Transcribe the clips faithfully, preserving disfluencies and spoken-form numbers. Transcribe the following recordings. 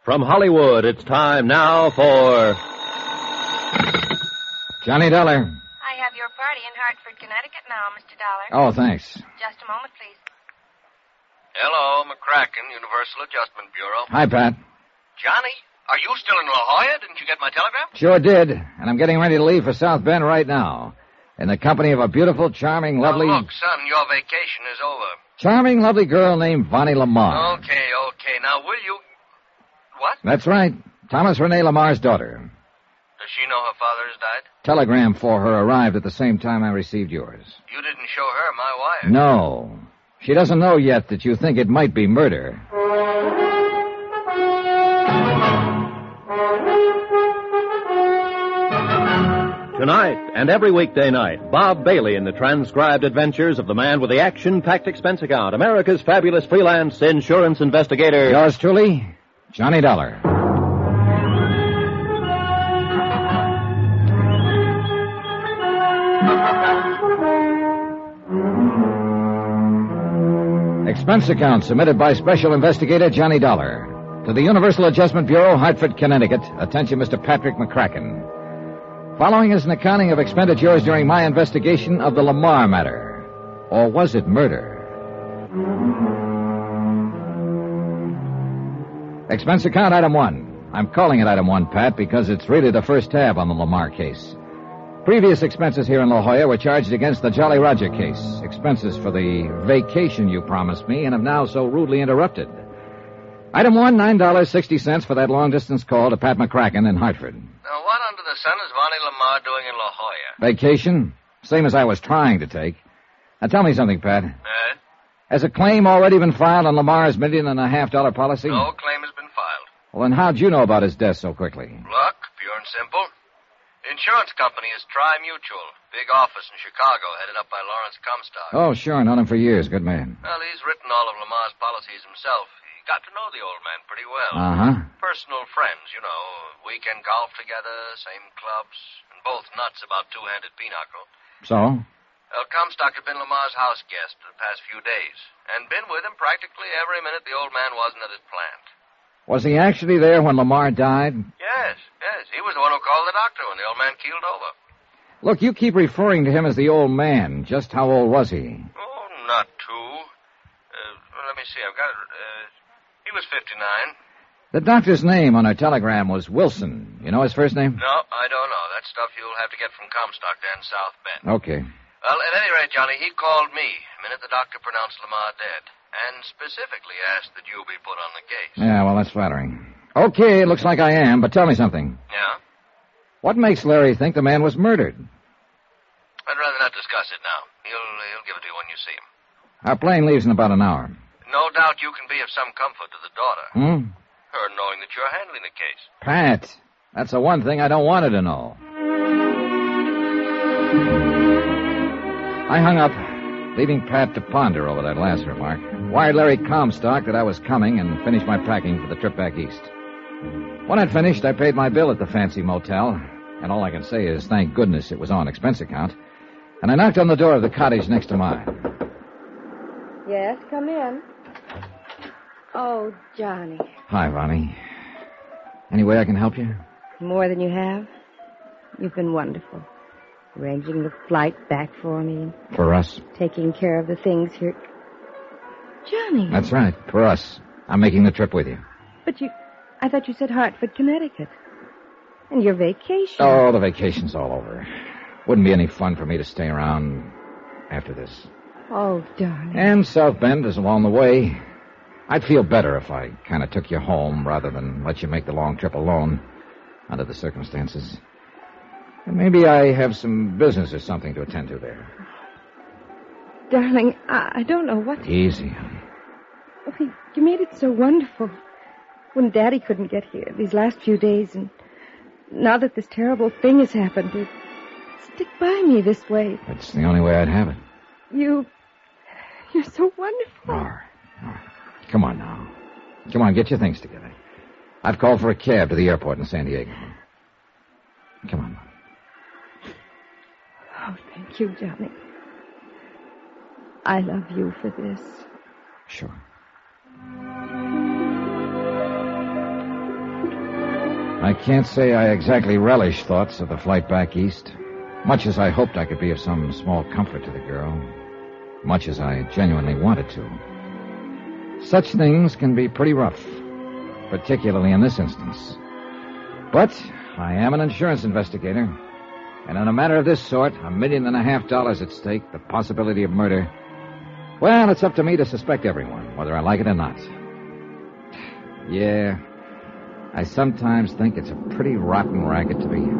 From Hollywood, it's time now for... Johnny Dollar. I have your party in Hartford, Connecticut now, Mister Dollar. Oh, thanks. Just a moment, please. Hello, McCracken, Universal Adjustment Bureau. Hi, Pat. Johnny, are you still in La Jolla? Didn't you get my telegram? Sure did. And I'm getting ready to leave for South Bend right now. In the company of a beautiful, charming, lovely... Now, look, son, your vacation is over. Charming, lovely girl named Vonnie Lamar. Okay, okay. Now, will you... What? That's right. Thomas Rene Lamar's daughter. Does she know her father has died? Telegram for her arrived at the same time I received yours. You didn't show her my wire. No. She doesn't know yet that you think it might be murder. Tonight and every weekday night, Bob Bailey in the transcribed adventures of the man with the action-packed expense account, America's fabulous freelance insurance investigator. Yours truly, Johnny Dollar. Expense account submitted by Special Investigator Johnny Dollar. To the Universal Adjustment Bureau, Hartford, Connecticut. Attention, Mister Patrick McCracken. Following is an accounting of expenditures during my investigation of the Lamar matter. Or was it murder? Expense account item one. I'm calling it item one, Pat, because it's really the first tab on the Lamar case. Previous expenses here in La Jolla were charged against the Jolly Roger case. Expenses for the vacation you promised me and have now so rudely interrupted. Item one, nine dollars and sixty cents for that long-distance call to Pat McCracken in Hartford. Now, what under the sun is Vonnie Lamar doing in La Jolla? Vacation? Same as I was trying to take. Now, tell me something, Pat. Eh? Has a claim already been filed on Lamar's million and a half dollar policy? No claim has been filed. Well, then how'd you know about his death so quickly? Luck, pure and simple. The insurance company is Tri-Mutual. Big office in Chicago, headed up by Lawrence Comstock. Oh, sure. Known him for years. Good man. Well, he's written all of Lamar's policies himself. He got to know the old man pretty well. Uh-huh. Personal friends, you know. Weekend golf together, same clubs, and both nuts about two-handed pinochle. So? Well, Comstock had been Lamar's house guest for the past few days, and been with him practically every minute the old man wasn't at his plant. Was he actually there when Lamar died? Yes, yes. He was the one who called the doctor when the old man keeled over. Look, you keep referring to him as the old man. Just how old was he? Oh, not too. Uh, well, let me see. I've got it. Uh, he was fifty-nine. The doctor's name on her telegram was Wilson. You know his first name? No, I don't know. That stuff you'll have to get from Comstock there in South Bend. Okay. Well, at any rate, Johnny, he called me the minute the doctor pronounced Lamar dead, and specifically asked that you be put on the case. Yeah, well, that's flattering. Okay, it looks like I am, but tell me something. Yeah? What makes Larry think the man was murdered? I'd rather not discuss it now. He'll, he'll give it to you when you see him. Our plane leaves in about an hour. No doubt you can be of some comfort to the daughter. Hmm? Her knowing that you're handling the case. Pat, that's the one thing I don't want her to know. I hung up, leaving Pat to ponder over that last remark. Wired Larry Comstock that I was coming and finished my packing for the trip back east. When I'd finished, I paid my bill at the fancy motel, and all I can say is thank goodness it was on expense account. And I knocked on the door of the cottage next to mine. Yes, come in. Oh, Johnny. Hi, Vonnie. Any way I can help you? More than you have. You've been wonderful. Arranging the flight back for me. For us? Taking care of the things here. Johnny. That's right, for us. I'm making the trip with you. But you... I thought you said Hartford, Connecticut. And your vacation. Oh, the vacation's all over. Wouldn't be any fun for me to stay around after this. Oh, darling. And South Bend is along the way. I'd feel better if I kind of took you home rather than let you make the long trip alone under the circumstances. And maybe I have some business or something to attend to there. Darling, I, I don't know what... Easy. Oh, you, you made it so wonderful. When Daddy couldn't get here these last few days, and now that this terrible thing has happened, you stick by me this way. It's the only way I'd have it. You... You're so wonderful. All right. All right. Come on now. Come on, get your things together. I've called for a cab to the airport in San Diego. Come on. Oh, thank you, Johnny. I love you for this. Sure. I can't say I exactly relish thoughts of the flight back east, much as I hoped I could be of some small comfort to the girl, much as I genuinely wanted to. Such things can be pretty rough, particularly in this instance. But I am an insurance investigator, and in a matter of this sort, a million and a half dollars at stake, the possibility of murder, well, it's up to me to suspect everyone, whether I like it or not. Yeah, I sometimes think it's a pretty rotten racket to be in.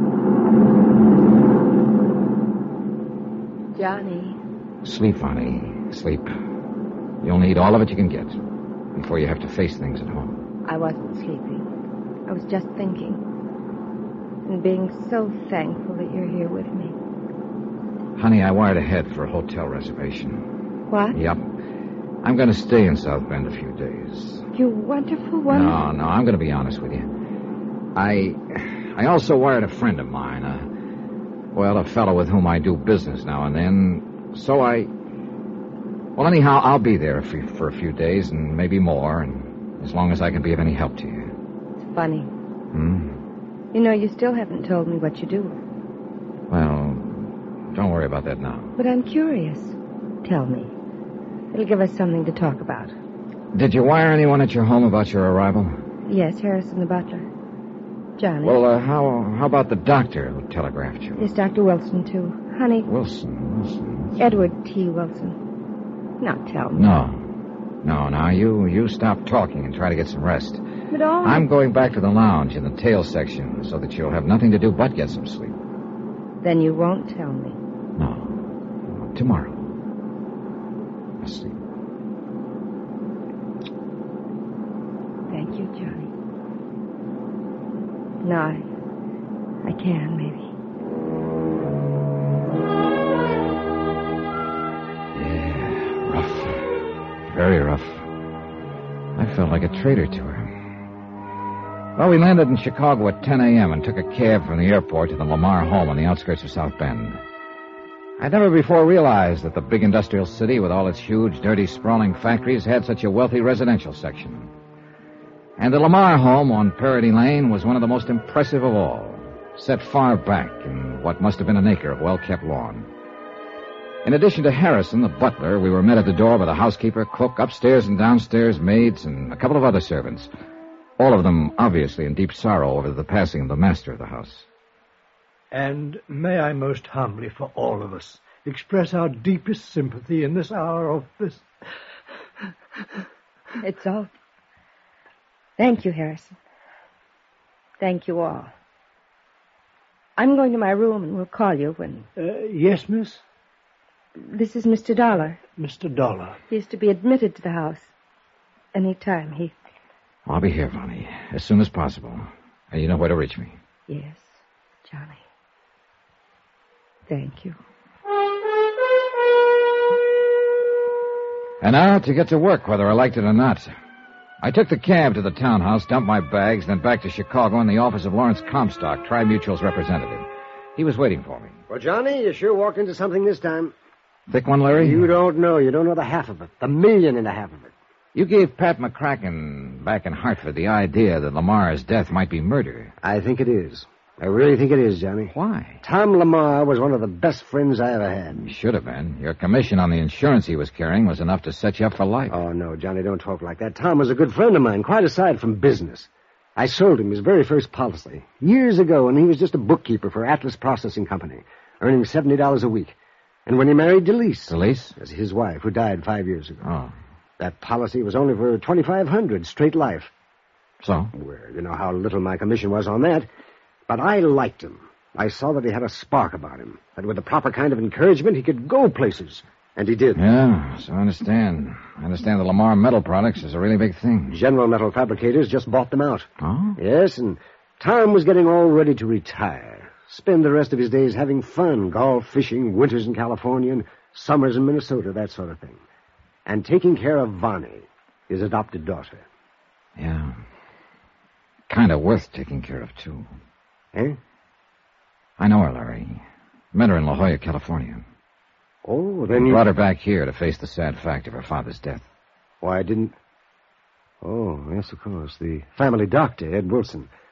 Johnny. Sleep, honey. Sleep. You'll need all of it you can get before you have to face things at home. I wasn't sleeping. I was just thinking. And being so thankful that you're here with me. Honey, I wired ahead for a hotel reservation. What? Yep. I'm going to stay in South Bend a few days. You wonderful, wonderful... No, no, I'm going to be honest with you. I... I also wired a friend of mine, a... Well, a fellow with whom I do business now and then. So I... Well, anyhow, I'll be there for, for a few days and maybe more, and as long as I can be of any help to you. It's funny. Hmm? You know, you still haven't told me what you do. Well, don't worry about that now. But I'm curious. Tell me. It'll give us something to talk about. Did you wire anyone at your home about your arrival? Yes, Harrison the butler. Johnny. Well, uh, how how about the doctor who telegraphed you? Yes, Doctor Wilson, too. Honey. Wilson, Wilson. Edward T. Wilson. Now tell me. No. No, now, you, you stop talking and try to get some rest. But all... I'm going back to the lounge in the tail section so that you'll have nothing to do but get some sleep. Then you won't tell me. No. Tomorrow. I'll sleep. Thank you, Johnny. Now I, I can, maybe. Yeah, rough. Very rough. I felt like a traitor to her. Well, we landed in Chicago at ten a.m. and took a cab from the airport to the Lamar home on the outskirts of South Bend. I'd never before realized that the big industrial city with all its huge, dirty, sprawling factories had such a wealthy residential section. And the Lamar home on Parody Lane was one of the most impressive of all, set far back in what must have been an acre of well-kept lawn. In addition to Harrison, the butler, we were met at the door by the housekeeper, cook, upstairs and downstairs maids, and a couple of other servants, all of them obviously in deep sorrow over the passing of the master of the house. And may I most humbly for all of us express our deepest sympathy in this hour of this... It's all... Thank you, Harrison. Thank you all. I'm going to my room and we'll call you when... Uh, yes, miss? This is Mister Dollar. Mister Dollar. He is to be admitted to the house. Any time he... I'll be here, Vonnie, as soon as possible. And you know where to reach me. Yes, Johnny. Thank you. And now to get to work, whether I liked it or not. I took the cab to the townhouse, dumped my bags, then back to Chicago in the office of Lawrence Comstock, Tri-Mutual's representative. He was waiting for me. Well, Johnny, you sure walked into something this time. Thick one, Larry? You don't know. You don't know the half of it. The million and a half of it. You gave Pat McCracken back in Hartford the idea that Lamar's death might be murder. I think it is. I really think it is, Johnny. Why? Tom Lamar was one of the best friends I ever had. He should have been. Your commission on the insurance he was carrying was enough to set you up for life. Oh, no, Johnny, don't talk like that. Tom was a good friend of mine, quite aside from business. I sold him his very first policy years ago, and he was just a bookkeeper for Atlas Processing Company, earning seventy dollars a week. And when he married Delise... Delise? That's his wife, who died five years ago. Oh. That policy was only for twenty-five hundred dollars, straight life. So? Well, you know how little my commission was on that. But I liked him. I saw that he had a spark about him, that with the proper kind of encouragement, he could go places. And he did. Yeah, so I understand. I understand that Lamar Metal Products is a really big thing. General Metal Fabricators just bought them out. Oh? Yes, and Tom was getting all ready to retire. Spend the rest of his days having fun, golf, fishing, winters in California, and summers in Minnesota, that sort of thing. And taking care of Vonnie, his adopted daughter. Yeah. Kind of worth taking care of, too. Eh? I know her, Larry. Met her in La Jolla, California. Oh, then you... brought her back here to face the sad fact of her father's death. Why, I didn't... Oh, yes, of course. The family doctor, Ed Wilson.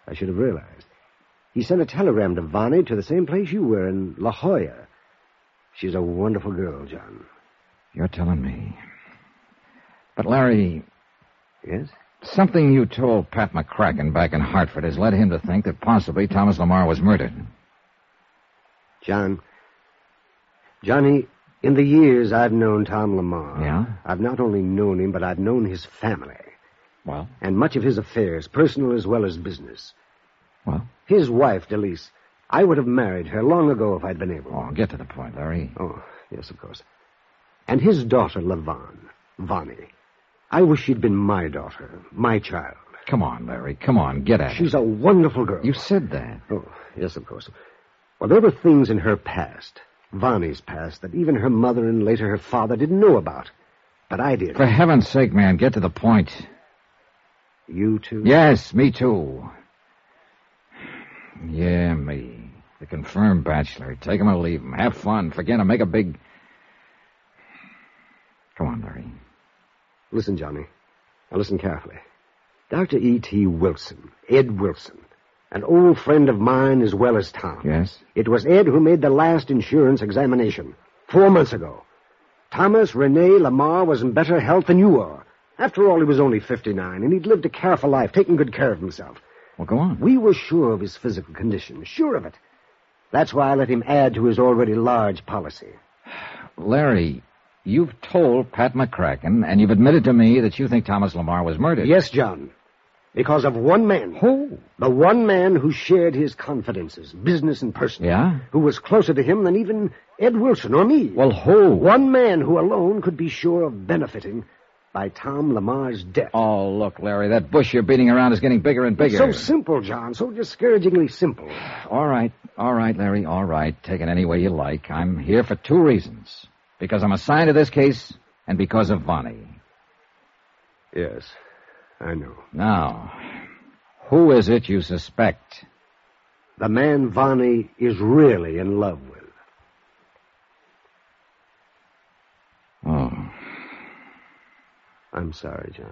I should have realized. He sent a telegram to Vonnie to the same place you were, in La Jolla. She's a wonderful girl, John. You're telling me. But, Larry... Yes? Something you told Pat McCracken back in Hartford has led him to think that possibly Thomas Lamar was murdered. John... Johnny, in the years I've known Tom Lamar... Yeah? I've not only known him, but I've known his family. Well? And much of his affairs, personal as well as business. Well? His wife, Delise. I would have married her long ago if I'd been able. Oh, get to the point, Larry. Oh, yes, of course. And his daughter, Lavon, Vonnie. I wish she'd been my daughter, my child. Come on, Larry, come on, get at it. She's a wonderful girl. You said that. Oh, yes, of course. Well, there were things in her past, Vonnie's past, that even her mother and later her father didn't know about. But I did. For heaven's sake, man, get to the point. You too? Yes, me too. Yeah, me. The confirmed bachelor. Take him or leave him. Have fun. Forget him. Make a big... Come on, Larry. Listen, Johnny. Now listen carefully. Doctor E T. Wilson, Ed Wilson, an old friend of mine as well as Tom. Yes? It was Ed who made the last insurance examination, four months ago. Thomas Rene Lamar was in better health than you are. After all, he was only fifty-nine, and he'd lived a careful life, taking good care of himself. Well, go on. We were sure of his physical condition, sure of it. That's why I let him add to his already large policy. Larry, you've told Pat McCracken, and you've admitted to me that you think Thomas Lamar was murdered. Yes, John. Because of one man. Who? The one man who shared his confidences, business and personal. Yeah? Who was closer to him than even Ed Wilson or me. Well, who? One man who alone could be sure of benefiting by Tom Lamar's death. Oh, look, Larry, that bush you're beating around is getting bigger and bigger. It's so simple, John, so discouragingly simple. All right, all right, Larry, all right. Take it any way you like. I'm here for two reasons. Because I'm assigned to this case, and because of Vonnie. Yes, I know. Now, who is it you suspect? The man Vonnie is really in love with. Oh. I'm sorry, John.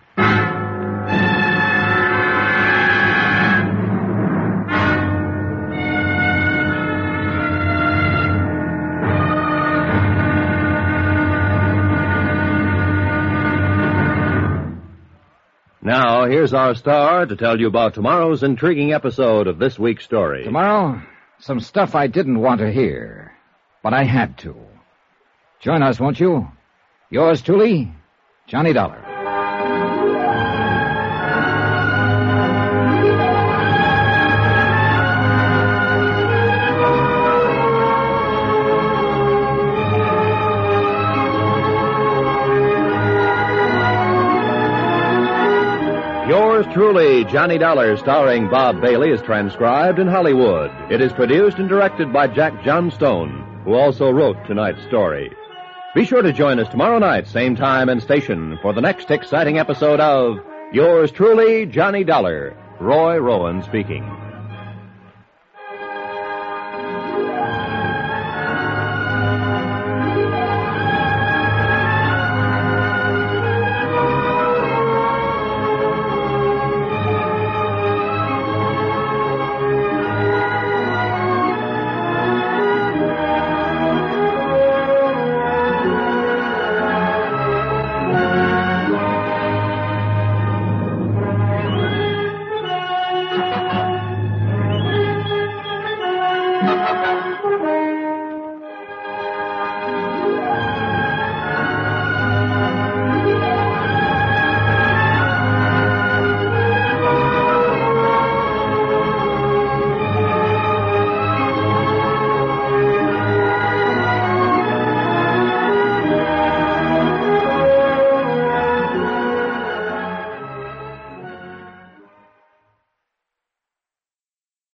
Now, here's our star to tell you about tomorrow's intriguing episode of this week's story. Tomorrow, some stuff I didn't want to hear, but I had to. Join us, won't you? Yours truly, Johnny Dollar. Yours truly, Johnny Dollar, starring Bob Bailey, is transcribed in Hollywood. It is produced and directed by Jack Johnstone, who also wrote tonight's story. Be sure to join us tomorrow night, same time and station, for the next exciting episode of Yours truly, Johnny Dollar. Roy Rowan speaking.